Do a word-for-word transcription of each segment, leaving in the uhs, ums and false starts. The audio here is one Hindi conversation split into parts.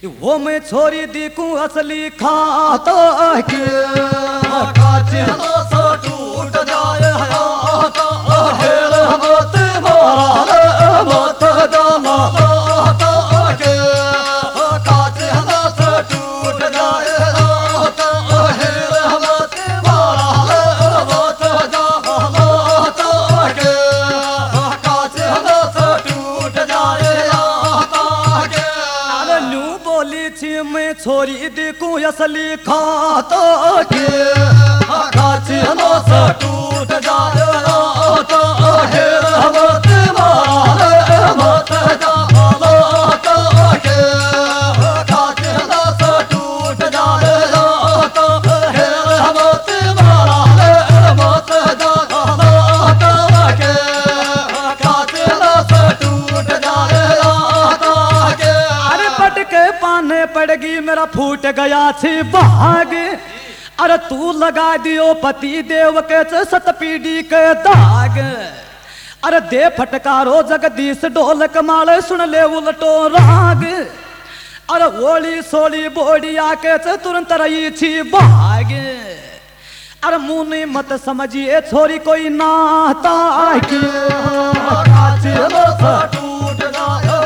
वो मैं छोरी देखूं असली खाता के काचे सो टूट जाए हयात हेर मत मारा मत जाना के काचे सो टूट जाए हयात हेर मत मारा मत जाना के काचे सो टूट जाए मैं छोरी देखूं असली खाता के काचे से टूट जाए तो हेर मत मारे मत जाना के काचे से टूट जाए तो हेर मत मारे मत जाना के काचे से टूट जाए के पाने पड़गी मेरा फूट गया छी भाग अरे तू लगा दियो पति देव के सतपीढ़ी के दाग अरे दे फटकारो जगदीश ढोल कमाल सुन ले उलटो राग अरे ओली सोली बोड़ी आके तुरंत रही छी भाग अरे मुनि मत समझिए छोरी कोई नाता के टूट जाए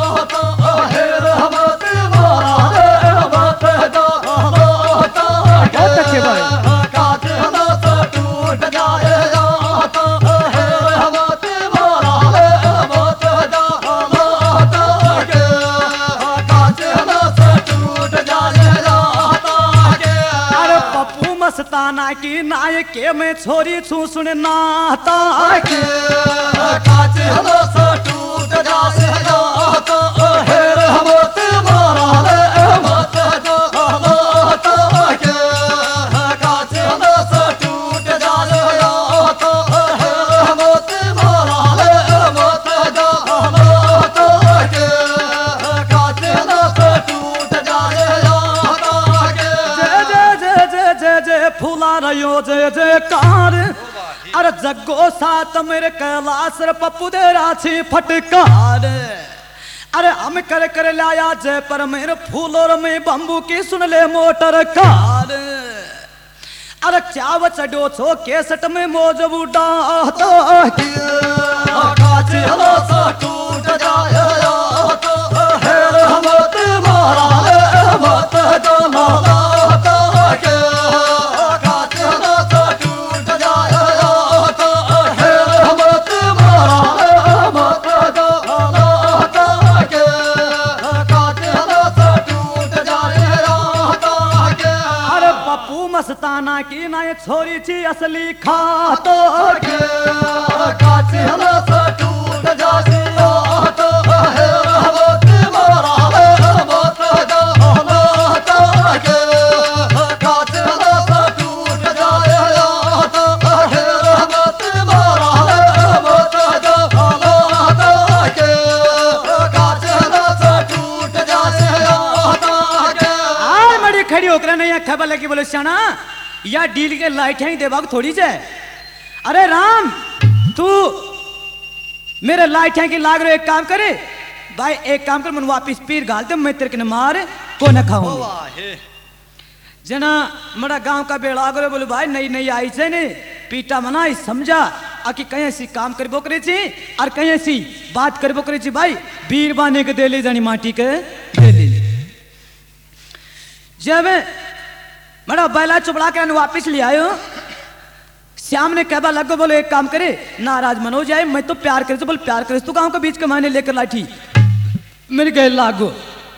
मस्ताना की नायक के मैं छोरी छू सुन नाता के काचे से टूट जाए तो हेर मत मारा मत जाना के काचे से टूट जाए तो हेर मत मारा मत जाना के काचे से टूट जाए फूला रहो जय जयकार अरे जगो साथ मेरे कैलाश पप्पू दे राछी फटकार अरे हम कर कर लाया जय पर मेरे फूलों में बम्बू की सुन ले मोटर कार अरे चाव चढ़ो छो केसट में मौज उड़ा तो काचे से टूट जाए तो हेर मत मारा मत जाना के मस्ताना की ना छोरी छी असली खातो के काचे से टूट जाए तो हेर मत मारा मत जाना के काचे से टूट जाए तो हेर मत मारा मत जाना के काचे से टूट जाए आय मड़ी खड़ी होकर नहीं खबर लगी बोले शाना या डील के लाइट ही देवाग थोड़ी से अरे राम तू मेरे लाइट है की लाग रहे एक काम करे भाई एक काम कर मन वापिस पीर घाल दे मैं तेरे के मार को न खाऊं जना मरा गांव का बेड़ा गरे बोले भाई नई नई आई से ने पीटा मना ही समझा आकि कहीं ऐसी काम करबो करे छी और कहीं ऐसी बात करबो करे छी भाई बीर बाने के दे ले जानी माटी के दे ले जब बड़ा बैला चुपड़ा के वापिस ले आयो श्याम ने कहबा लगो बोले एक काम करे नाराज मनो जाए मैं तो प्यार करे तो बोल प्यार करे तू गांव के बीच के मायने लेकर लाठी मेरे गए लागो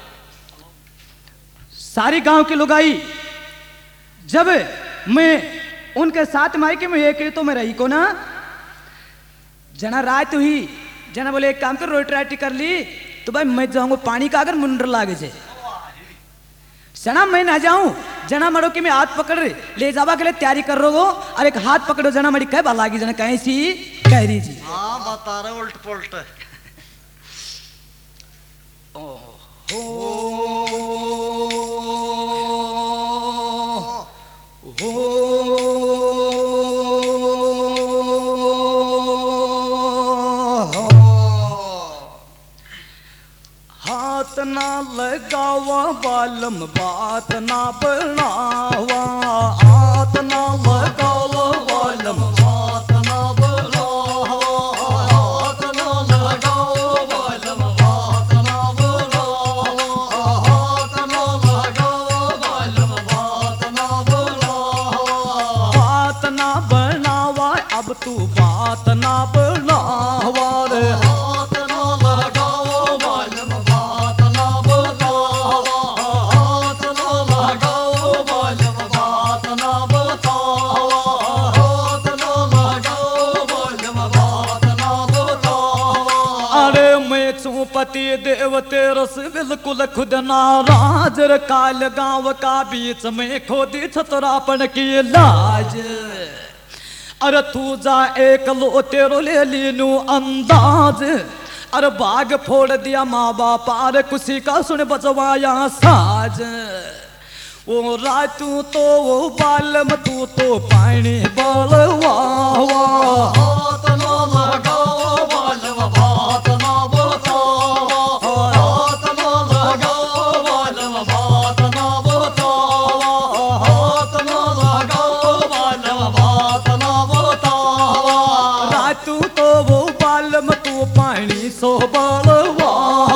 सारी गांव की लोग आई जब मैं उनके साथ मायके में एक तो मैं रही को ना जना रात हुई जना बोले एक काम कर रोटी राटी कर ली तो भाई मैं जाऊंगा पानी का अगर मुंडर लागे से जना मैं ना जाऊं जना मरो के मैं हाथ पकड़ ले जावा के लिए तैयारी कर रहो और एक हाथ पकड़ो जना मरी कह लागी जना कहीं सी कह रही जी हाँ बता रहे उल्ट पुल्ट हाथ ना लगा लगावा बालम बात ना बनावा हाथ ना लगावा बालम बात ना बनावा हाथ ना लगावा बालम बात ना बनावा हाथ ना लगावा बालम बात ना बनावा बात ना बनावा अब तू बात ना बनावा रे हाथ ना लगावा बालम बात ना बतावा हाथ ना लगावा बालम बात ना बतावा हाथ ना लगावा बालम बात ना बतावा अरे मैं छू पति देव तेरे से बिल्कुल खुद नाराज रे काल गांव का बीच में खोदी छतरापन की लाज अरे तू जा एक लो तेरो ले लीनू अंदाज अरे बाग फोड़ दिया माँ बाप अरे कुसी का सुन बजवाया साज ओ रातू तो वो बालम तू तो पानी बलवा हाथ ना लगावा बालम बात ना बतावा हाथ ना लगावा बालम बात ना बतावा हाथ ना लगावा बालम बात ना बतावा रातू तो वो बालम तू पानी सो बलवा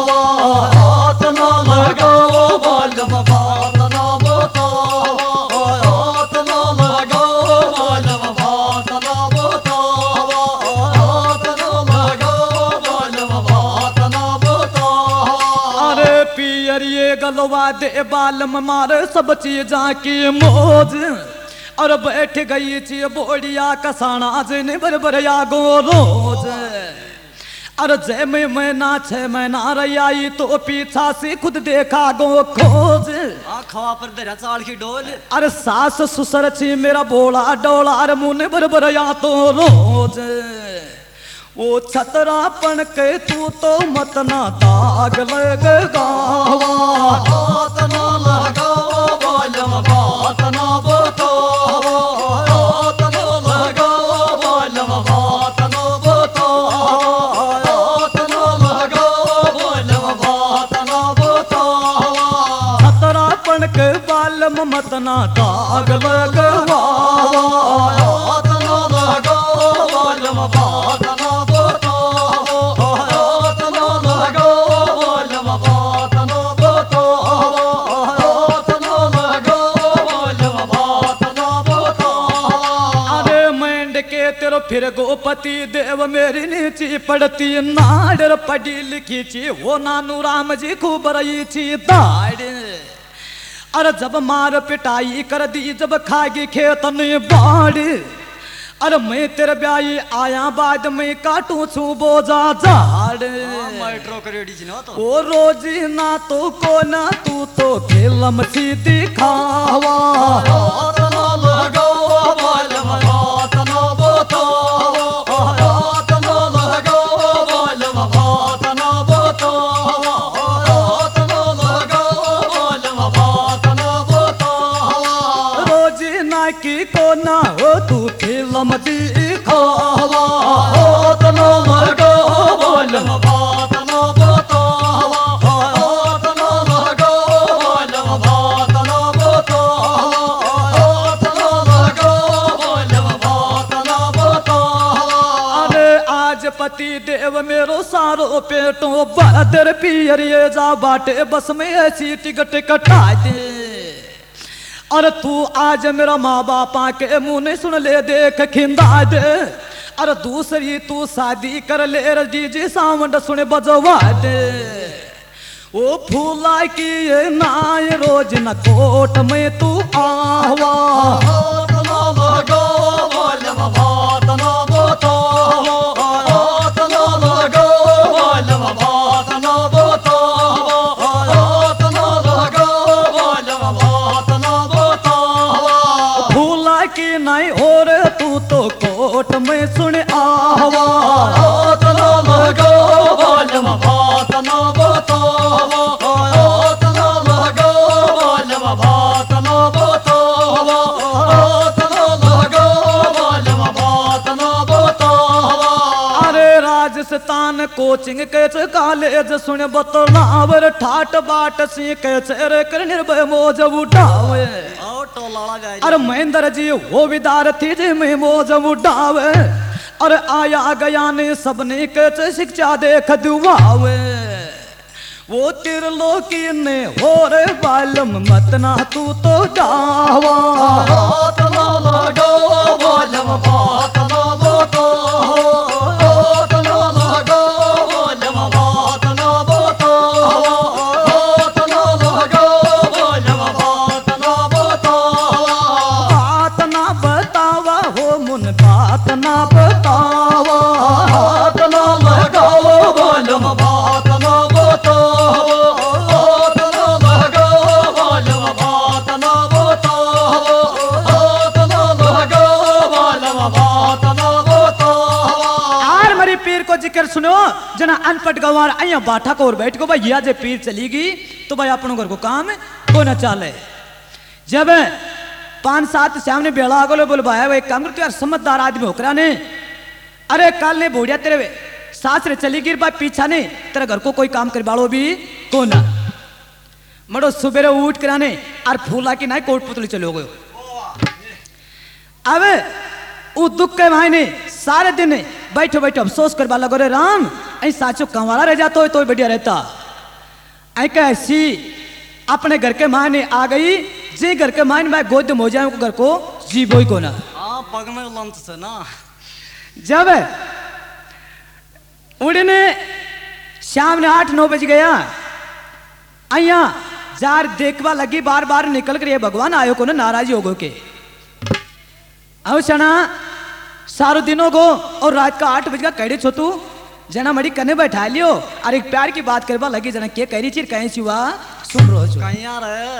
हाथ ना लगावा बालम बात ना बतावा हाथ ना लगावा बालम बात ना बतावा हाथ ना लगावा बालम बात ना बतावा अरे पियरिए गलवा दे बालम मारे सब चीजा की मौज और बैठ गई थी बोड़िया कसाना जिन बरबरिया गो रोज अरे जय में मैं ना छे मैं ना रही आई तो पीछा से खुद देखा गो खोज खवा पर दरा चाल की डोल अरे सास ससुर छी मेरा बोला डोला अरे मुने बरबरिया तो रोज वो छतरापन के तू तो मत ना दाग लग गावा हाथ ना लगावा बालम बात ना बतावा हाथ ना लगावा बालम बात ना बतावा हाथ ना लगावा बालम बात ना बतावा छतरापन के बालम मत ना दाग लगवा हाथ ना लगावा बालम बात ना बतावा हाथ ना लगावा बालम बात ना बतावा हाथ ना लगावा बालम बात ना बतावा अरे मेंढ के तेरो फिर गोपति देव मेरी नीची पड़ती नाडर पढ़ी लिखी छी वो नानू राम जी खूब रही छी दाड़ अरे जब मार पिटाई कर दी जब खागी खेतन बाड़ अरे मैं तेरे ब्याई आया बाद में काटू छू बोझा झाड़ मेट्रो करेडी जी ना तो ओ रोजी ना तो को ना तू तो फिल्म सी दिखावा हाथ ना लगावा बालम बात ना बतावा हाथ ना लगावा बालम बात ना बतावा हाथ ना लगावा बालम बात ना बतावा रोजी ना की को ना हो तू फिल्म दिखावा हाथ ना लगावा बालम बात ना बतावा हाथ ना लगावा बालम बात ना बतावा हाथ ना लगावा बालम बात ना बतावा अरे आज पति देव मेरो सारो पेटो बदर पियरिए जा बाटे बस में ऐसी टिकट कटा दे अरे तू आज मेरा माँ बापा के मुंह नहीं सुन ले देख खिंदा दे अरे दूसरी तू शादी कर ले रे डीजे साउंड सुन बजवा दे ओ फूला की ये नाय रोज न कोट में तू आवा हाथ ना लगावा बालम बात ना बतावा हाथ ना लगावा बालम बात ना बतावा हाथ ना लगावा बालम बात ना बतावा फूला की नहीं और तू तो कोट में सुन आवा हाथ ना लगावा बालम बात ना बतावा हाथ ना लगावा बालम बात ना बतावा हाथ ना लगावा बालम बात ना बतावा अरे राजस्थान को कोचिंग के च कॉलेज सुन बतलावर ठाट बाट सी के रे कर निर्भय मौज उठावे आओ टोलाला गाय अरे महेंद्र जी वो विद्यार्थी जी में मौज उठावे अरे आया गया ने सबने के च शिक्षा देख दुआवे वो त्रिलोकी ने हो रे बालम मत ना तू तो जावा बात ना लगो बालम बात ना बतो बात ना लगो बालम बात ना बतो बात ना लगो बालम बात ना बतो बात ना बतावा हो मुन बात ना बतावा बात ना लगो बालम बात ना बतो बात ना लगो बालम बात ना बतो बात ना लगो बालम बात ना बतो यार मेरी पीर को जिक्र सुनो जना अनपढ़ गवार आया बाठा को और बैठ को भाई या जे पीर चलीगी तो भाई अपनों घर को काम को न चाले जब पांच सात सामने बेड़ा आगो बोल भाई वो एक काम करते यार समझदार आदमी होकरा ने अरे कल ने बोड़िया तेरे सास रे चली गिर भाई पीछा ने तेरे घर को कोई काम कर बाड़ो भी को ना मड़ो सुबेरे उठ कराने और फूला की ना कोट पुतली चलो गयो अब वो दुख के भाई ने सारे दिन बैठो बैठो अफसोस करवा लगो रे राम ऐ साचो कंवारा रह जाता हो तो बढ़िया रहता ऐ कैसी अपने घर के माँ ने आ गई जी घर के माँ ने मैं गोद में हो जाऊं घर को जी बोई को ना हाँ पग में लंत से ना जब उड़ने शाम ने आठ नौ बज गया अया जार देखवा लगी बार बार निकल कर ये भगवान आयो को ना नाराजी हो गो के आओ सना सारो दिनों को और रात का आठ बज का कैडे छोतू जना मड़ी कने बैठा लियो और एक प्यार की बात करवा लगी जना के कह रही चीर कहीं सिवा सुन रो छो कहीं यार है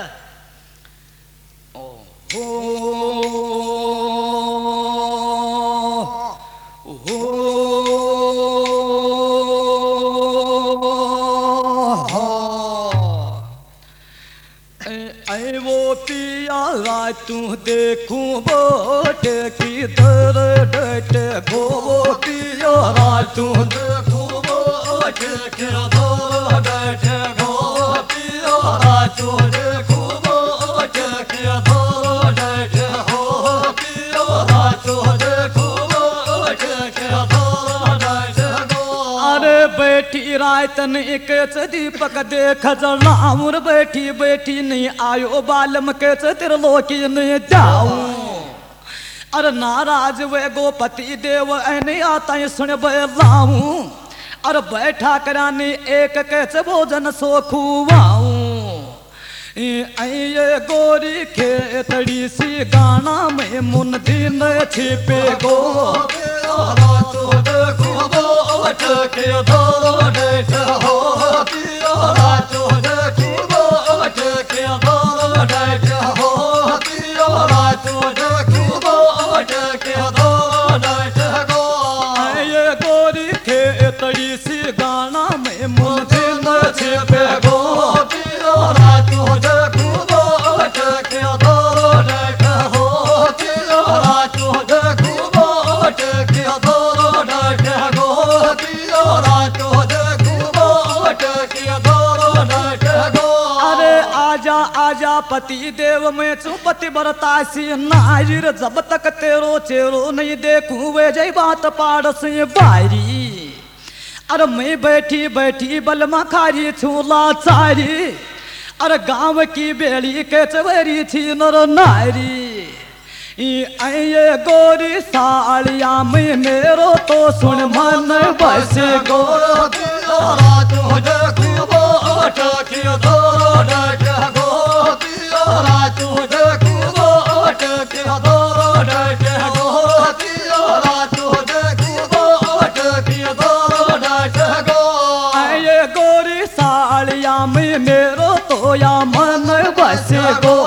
ऐ वो पिया तू देखूं बोट की दर डट गो वो पिया तू देखूं बोट की दर डट गो पिया तू देखूं बोट की दर डट गो पिया तू देखूं बोट की दर डट गो अरे बैठी रात ने एक दीपक देख जलाऊर बैठी बैठी नहीं आयो बालम के त्रिलोकी नहीं जाऊं अरे नाराज वे गोपति देव नहीं आता सुन लाऊं अरे बैठा कराने एक कैसे भोजन सो खुआऊं ये गोरी खेतड़ी सी गाना में मुन दिन छिपे गो तू देखूं बोट की दर डट हो पिया तू देखूं बोट की दर डट हो पिया तू देखूं बोट की दर डट हो ये गोरी खेतड़ी सी गाना में मुन दिन छिपे गो पिया तू देखूं बोट की दर डट हो पिया तू देखूं बोट की दर डट हो पिया तू देखूं बोट की दर डट हो अरे आजा आजा पति देव में चुपति बरतासी नाजिर जब तक तेरो चेरो नहीं देखूं वे जय बात पाड़ से बारी अरे मैं बैठी बैठी बलमा खारी छूला चारी अरे गांव की बेड़ी के चवरी थी नर नारी ये गोरी सालिया में मेरो तो सुन मन बस गो तू देखूं बोट की दर डट हो पिया तू देखूं बोट की दर डट हो पिया तू देखूं बोट की दर डट हो ये गोरी सालिया में मेरो तो या मन बस गो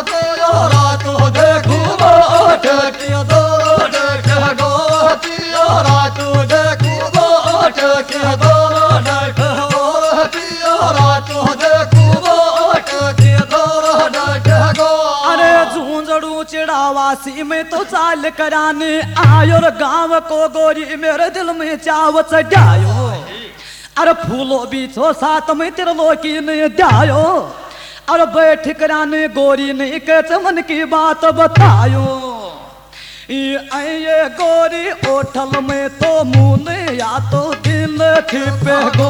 तू देखूं बोट की दर डट हो पिया तू देखूं बोट की दर डट हो पिया तू देखूं बोट की दर डट हो अरे झूंझड़ू चिड़ावासी में तो चाल कराने आयो रे गांव को गोरी मेरे दिल में चाव चढ़ायो अरे फूलो बीछो साथ में त्रिलोकी ने ध्यायो, अरे बैठ कराने गोरी ने के चमन की बात बतायो। ये गोरी ओठल में तो मुंह या तो दिल छिपे गो।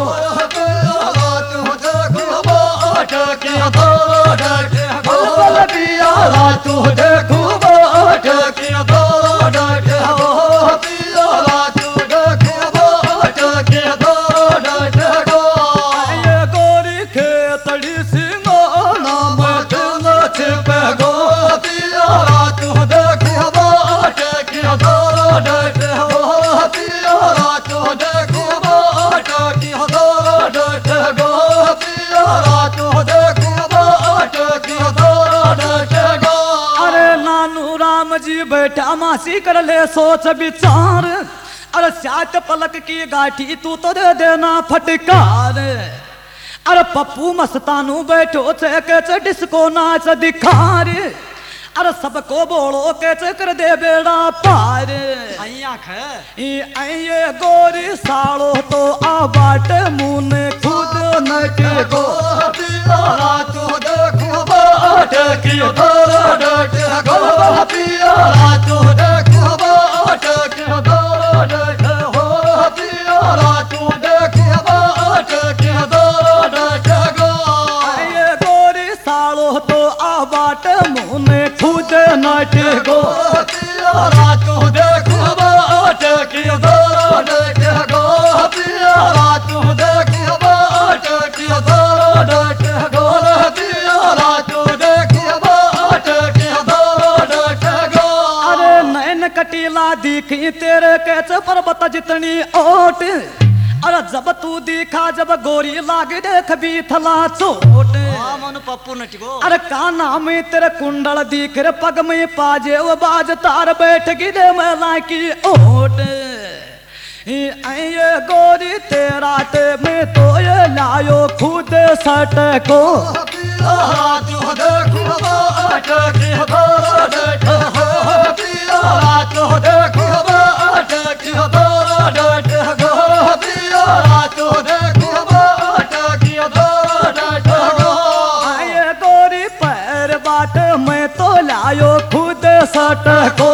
बैठा मासी कर ले सोच विचार, अरे सात पलक की गाठी तू तो दे देना फटकार। अरे पप्पू मस्तानू बैठो के डिस्को नाच दिखार, अरे सबको बोलो के कर दे बेड़ा पार। ये गोरी सालो तो आ बाट मुने खुद न के गो। गो अरे नैन कटीला दिखी तेरे कैसे पर्वत जितनी ओट, अरे जब तू दिखा जब गोरी लाग देख भी थला चोट। पप्पू नटिगो अरे काना में तेरे कुंडल दिख रे पग में पाजे वो बाज तार बैठ गिरे मला की ओट। ये गोरी तेरा ते में तो ये लायो खुद सट को। मैं तो लायो खुद सट को।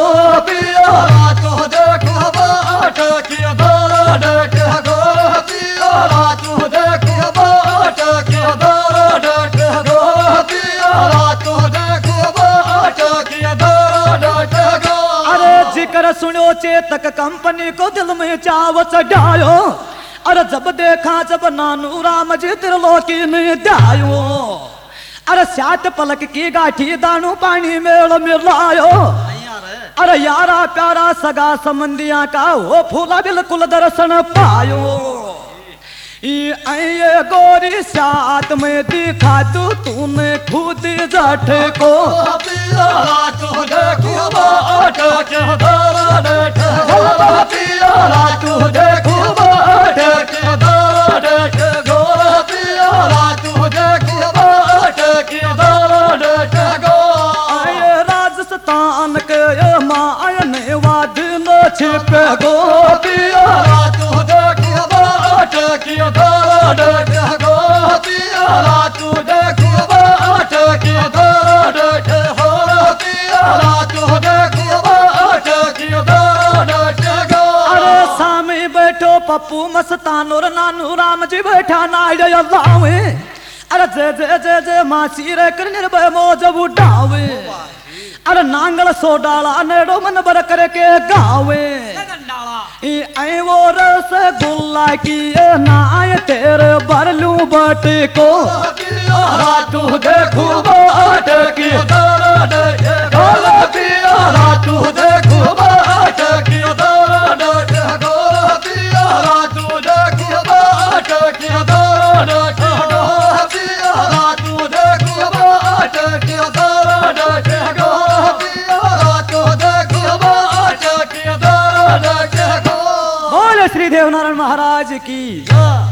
अरे जिक्र सुनो चेतक कंपनी को दिल में चाव चढ़ायो, अरे जब देखा जब नानू राम जी त्रिलोकी में ध्यायो। अरे सात पलक की गाठी दानू पानी मेल मिलायो, अरे यारा प्यारा सगा संबंधिया का वो फूला बिल्कुल दर्शन पायो। ये गोरी साथ में दिखा तू तूने खुद जठ को। राजस्थान के मायन वादिन छिपे गो। अरे सामी बैठो पप्पू मस्तान और नानू राम जी बैठा नाय अल्लावे। अरे जय जय जय जय मासी रे कर निर्भय मौज उड़ावे। अरे नांगल सो डाला नेड़ो मन बर करके गावे। ऐ वो रस गुल्ला की नाय तेरे बरलू बट को। तू देखू बाट की तू देखू बाट की श्री देवनारायण महाराज की।